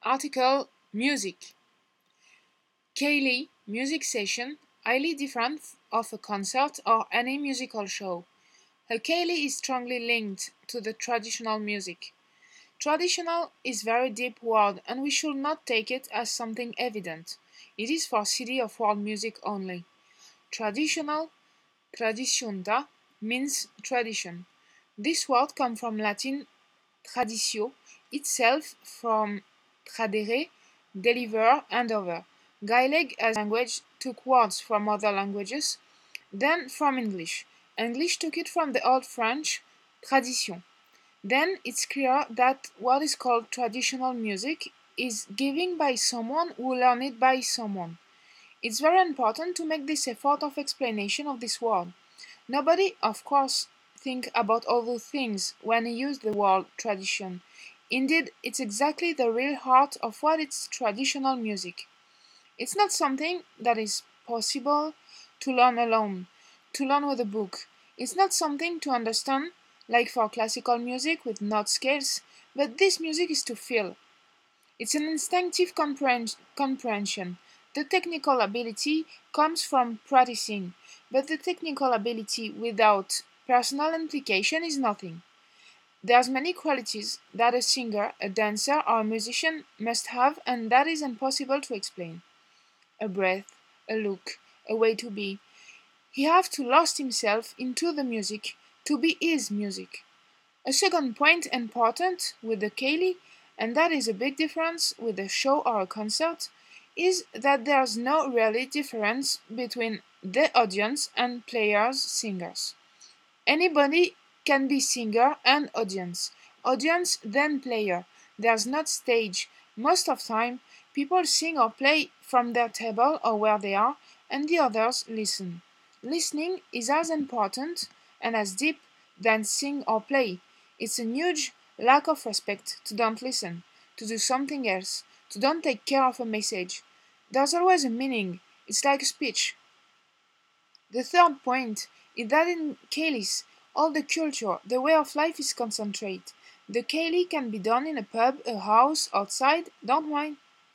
Article Music. Ceilidh music session highly different of a concert or any musical show. A ceilidh is strongly linked to the traditional music. Traditional is very deep word and we should not take it as something evident. It is for city of world music only. Traditional, traditionta, means tradition. This word comes from Latin traditio, itself from tradere, deliver, hand over. Gaelic as a language took words from other languages, then from English. English took it from the Old French tradition. Then it's clear that what is called traditional music is given by someone who learned it by someone. It's very important to make this effort of explanation of this word. Nobody, of course, think about other things when he use the word tradition. Indeed, it's exactly the real heart of what is traditional music. It's not something that is possible to learn alone, to learn with a book. It's not something to understand, like for classical music with note scales, but this music is to feel. It's an instinctive comprehension. The technical ability comes from practicing, but the technical ability without personal implication is nothing. There's many qualities that a singer, a dancer, or a musician must have, and that is impossible to explain. A breath, a look, a way to be. He have to lost himself into the music to be his music. A second point important with the ceilidh, and that is a big difference with a show or a concert, is that there's no really difference between the audience and players, singers. Anybody can be singer and audience. Audience then player. There's not stage. Most of time, people sing or play from their table or where they are, and the others listen. Listening is as important and as deep than sing or play. It's a huge lack of respect to don't listen, to do something else, to don't take care of a message. There's always a meaning. It's like a speech. The third point is that in ceilidhs, all the culture, the way of life is concentrated. The ceilidh can be done in a pub, a house, outside, don't mind.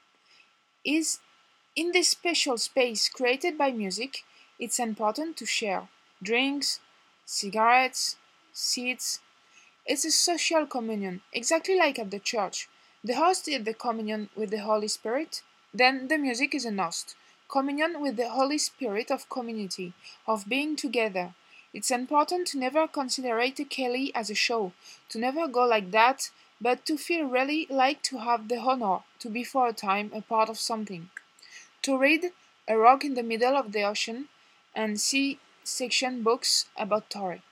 Is in this special space created by music, it's important to share drinks, cigarettes, seats. It's a social communion, exactly like at the church. The host is the communion with the Holy Spirit, then the music is an host. Communion with the Holy Spirit of community, of being together. It's important to never consider a ceilidh as a show, to never go like that, but to feel really like to have the honor to be for a time a part of something. To read A Rock in the Middle of the Ocean and see section books about Torre.